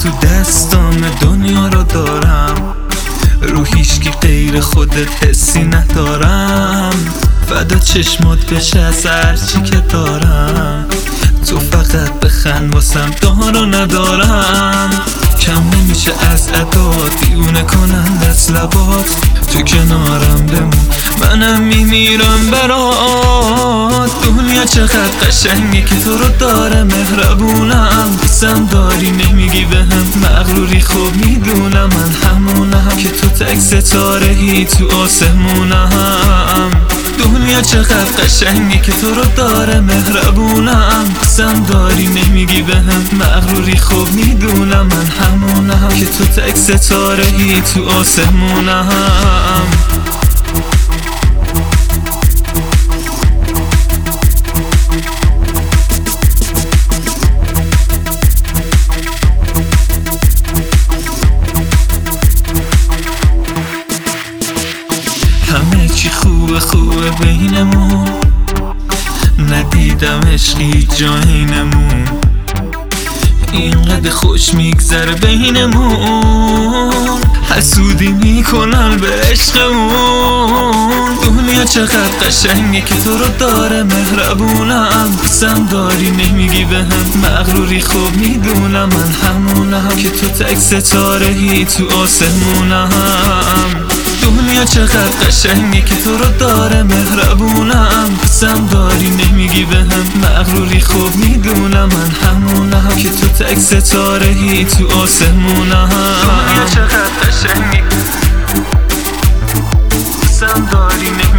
تو دستام دنیا رو دارم، رو هیچکی غیر خودت حسی ندارم. فدا چشمات بشه از هرچی که دارم، تو فقط بخند واسم دارو ندارم. کم نمیشه از عداد دیونه کنند از لبات، تو کنارم بمون منم میمیرم برات. دنیا چقدر قشنگه که تو رو داره، مهربونم دوستم داری نمیگی بهم مغروری. خوب میدونم من همونم که تو تک ستاره‌ای تو آسمونم. دنیا چقدر قشنگه که تو رو داره، مهربونم دوستم داری نمیگی بهم مغروری. خوب میدونم من همونم که تو تک ستاره‌ای تو آسمونم. همه چی خوبه خوبه بینمون، ندیدم عشقی جاینمون. اینقدر خوش میگذره بینمون، حسودی میکنن به عشقمون. دنیا چقدر قشنگه که تو رو داره، مهربونم دوستم داری نمیگی بهم مغروری. خوب میدونم من همونم که تو تک ستاره‌ای تو آسمونم. دنیا چقدر قشنگه که تو رو داره، مهربونم دوستم داری نمیگی بهم مغروری. خوب میدونم من همونم که تو تک ستاره‌ای تو آسمونم. دنیا چقدر قشنگه دوستم داری نمیگی